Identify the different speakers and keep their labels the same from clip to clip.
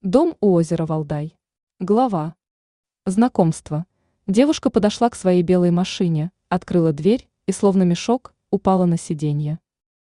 Speaker 1: Дом у озера Валдай. Глава. Знакомство. Девушка подошла к своей белой машине, открыла дверь и, словно мешок, упала на сиденье.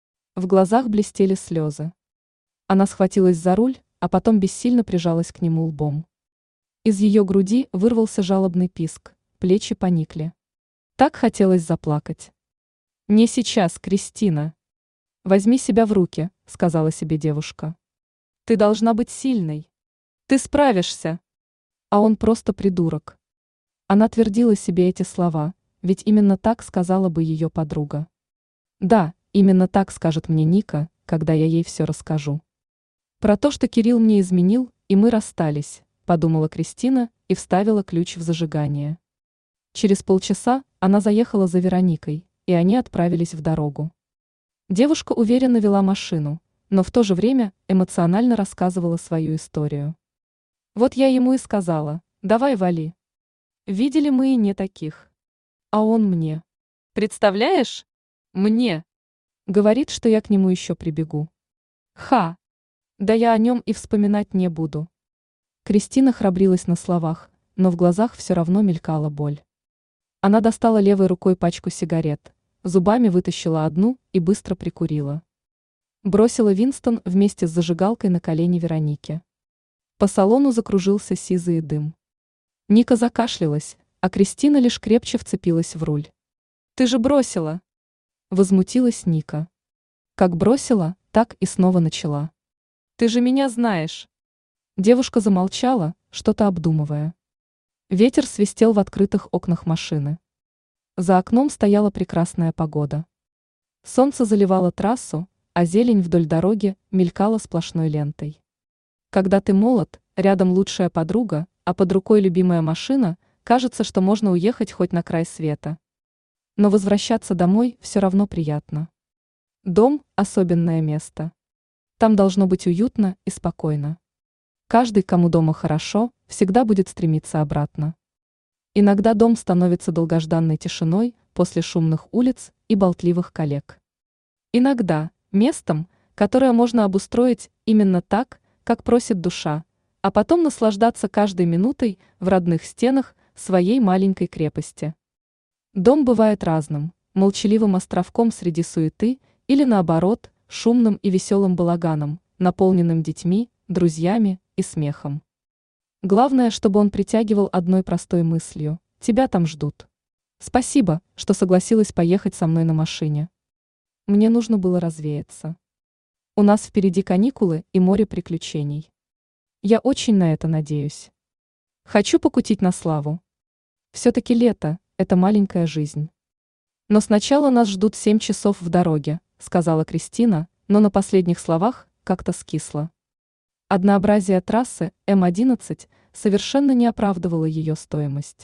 Speaker 1: В глазах блестели слезы. Она схватилась за руль, а потом бессильно прижалась к нему лбом. Из ее груди вырвался жалобный писк, плечи поникли. Так хотелось заплакать. «Не сейчас, Кристина. Возьми себя в руки», — сказала себе девушка. «Ты должна быть сильной. Ты справишься». А он просто придурок. Она твердила себе эти слова, ведь именно так сказала бы ее подруга. Да, именно так скажет мне Ника, когда я ей все расскажу. Про то, что Кирилл мне изменил, и мы расстались, подумала Кристина и вставила ключ в зажигание. Через полчаса она заехала за Вероникой, и они отправились в дорогу. Девушка уверенно вела машину, но в то же время эмоционально рассказывала свою историю. Вот я ему и сказала: давай вали. Видели мы и не таких. А он мне. Представляешь? Мне. Говорит, что я к нему еще прибегу. Ха. Да я о нем и вспоминать не буду. Кристина храбрилась на словах, но в глазах все равно мелькала боль. Она достала левой рукой пачку сигарет, зубами вытащила одну и быстро прикурила. Бросила Винстон вместе с зажигалкой на колени Вероники. По салону закружился сизый дым. Ника закашлялась, а Кристина лишь крепче вцепилась в руль. «Ты же бросила!» Возмутилась Ника. Как бросила, так и снова начала. «Ты же меня знаешь!» Девушка замолчала, что-то обдумывая. Ветер свистел в открытых окнах машины. За окном стояла прекрасная погода. Солнце заливало трассу, а зелень вдоль дороги мелькала сплошной лентой. Когда ты молод, рядом лучшая подруга, а под рукой любимая машина, кажется, что можно уехать хоть на край света. Но возвращаться домой все равно приятно. Дом – особенное место. Там должно быть уютно и спокойно. Каждый, кому дома хорошо, всегда будет стремиться обратно. Иногда дом становится долгожданной тишиной после шумных улиц и болтливых коллег. Иногда – местом, которое можно обустроить именно так, как просит душа, а потом наслаждаться каждой минутой в родных стенах своей маленькой крепости. Дом бывает разным, молчаливым островком среди суеты или наоборот, шумным и веселым балаганом, наполненным детьми, друзьями и смехом. Главное, чтобы он притягивал одной простой мыслью: тебя там ждут. Спасибо, что согласилась поехать со мной на машине. Мне нужно было развеяться. У нас впереди каникулы и море приключений. Я очень на это надеюсь. Хочу покутить на славу. Все-таки лето – это маленькая жизнь. Но сначала нас ждут 7 часов в дороге, сказала Кристина, но на последних словах как-то скисла. Однообразие трассы М-11 совершенно не оправдывало ее стоимость.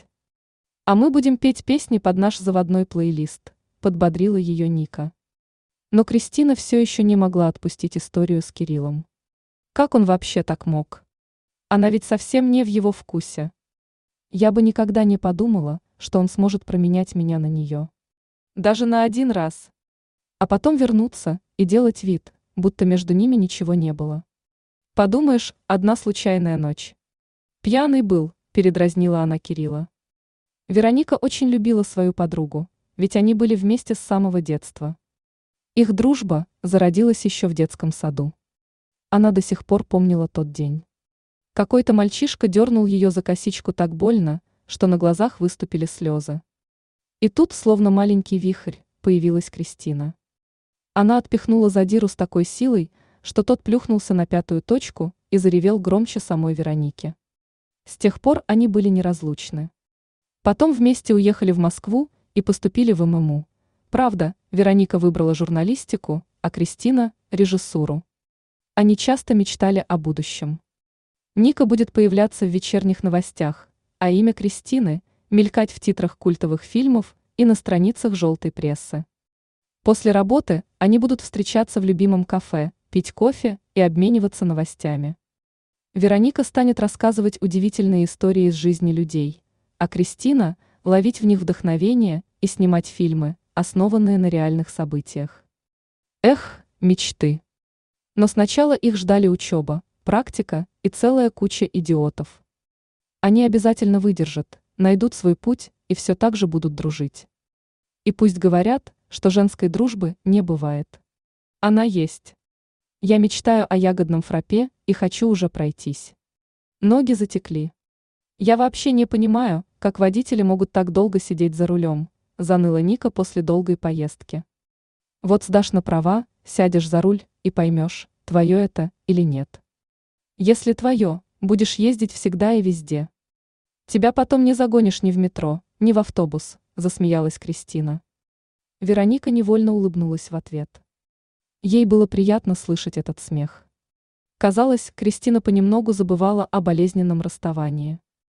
Speaker 1: А мы будем петь песни под наш заводной плейлист, подбодрила ее Ника. Но Кристина все еще не могла отпустить историю с Кириллом. Как он вообще так мог? Она ведь совсем не в его вкусе. Я бы никогда не подумала, что он сможет променять меня на нее. Даже на один раз. А потом вернуться и делать вид, будто между ними ничего не было. Подумаешь, одна случайная ночь. Пьяный был, передразнила она Кирилла. Вероника очень любила свою подругу, ведь они были вместе с самого детства. Их дружба зародилась еще в детском саду. Она до сих пор помнила тот день. Какой-то мальчишка дернул ее за косичку так больно, что на глазах выступили слезы. И тут, словно маленький вихрь, появилась Кристина. Она отпихнула задиру с такой силой, что тот плюхнулся на пятую точку и заревел громче самой Вероники. С тех пор они были неразлучны. Потом вместе уехали в Москву и поступили в ММУ. Правда, Вероника выбрала журналистику, а Кристина – режиссуру. Они часто мечтали о будущем. Ника будет появляться в вечерних новостях, а имя Кристины – мелькать в титрах культовых фильмов и на страницах желтой прессы. После работы они будут встречаться в любимом кафе, пить кофе и обмениваться новостями. Вероника станет рассказывать удивительные истории из жизни людей, а Кристина – ловить в них вдохновение и снимать фильмы, основанные на реальных событиях. Эх, мечты! Но сначала их ждали учеба, практика и целая куча идиотов. Они обязательно выдержат, найдут свой путь и все так же будут дружить. И пусть говорят, что женской дружбы не бывает. Она есть. Я мечтаю о ягодном фраппе и хочу уже пройтись. Ноги затекли. Я вообще не понимаю, как водители могут так долго сидеть за рулем, заныла Ника после долгой поездки. Вот сдашь на права, сядешь за руль и поймешь, твое это или нет. Если твое, будешь ездить всегда и везде. Тебя потом не загонишь ни в метро, ни в автобус, засмеялась Кристина. Вероника невольно улыбнулась в ответ. Ей было приятно слышать этот смех. Казалось, Кристина понемногу забывала о болезненном расставании.